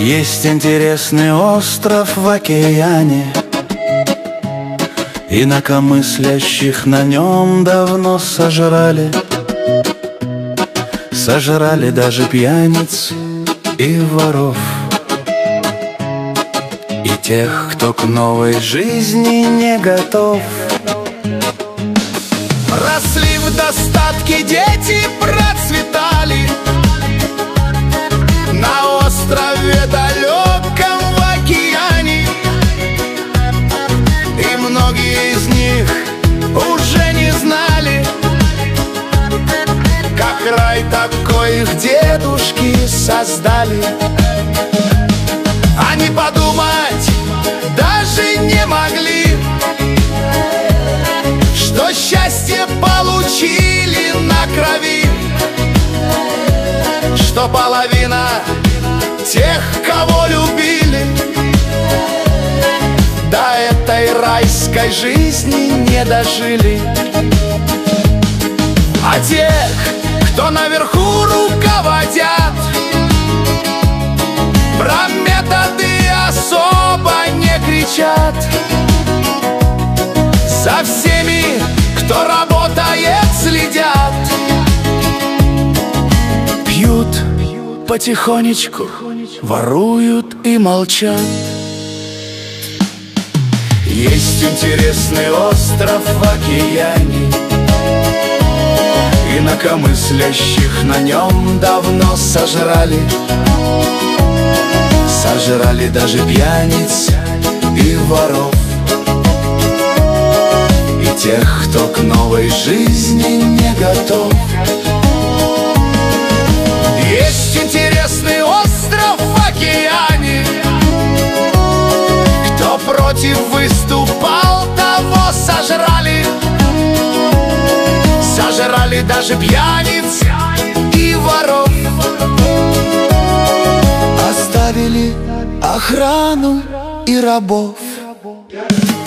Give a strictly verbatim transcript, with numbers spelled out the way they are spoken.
Есть интересный остров в океане, инакомыслящих на нем давно сожрали. Сожрали даже пьяниц и воров, и тех, кто к новой жизни не готов. Росли в достатке дети, процветали на острове далеком в океане. И многие из них уже не знали, как рай такой их дедушки создали. Они подумать даже не могли, что счастье получили на крови, что половина тех, кого любили, до этой райской жизни не дожили. А тех, кто наверху руководят, про методы особо не кричат. За всеми, кто работает, следят. Пьют потихонечку, воруют и молчат. Есть интересный остров в океане, инакомыслящих на нем давно сожрали. Сожрали даже пьяниц и воров, и тех, кто к новой жизни не готов. Есть интересный остров в океане, кто против выступал, того сожрали. Сожрали даже пьяниц и воров, оставили охрану и рабов.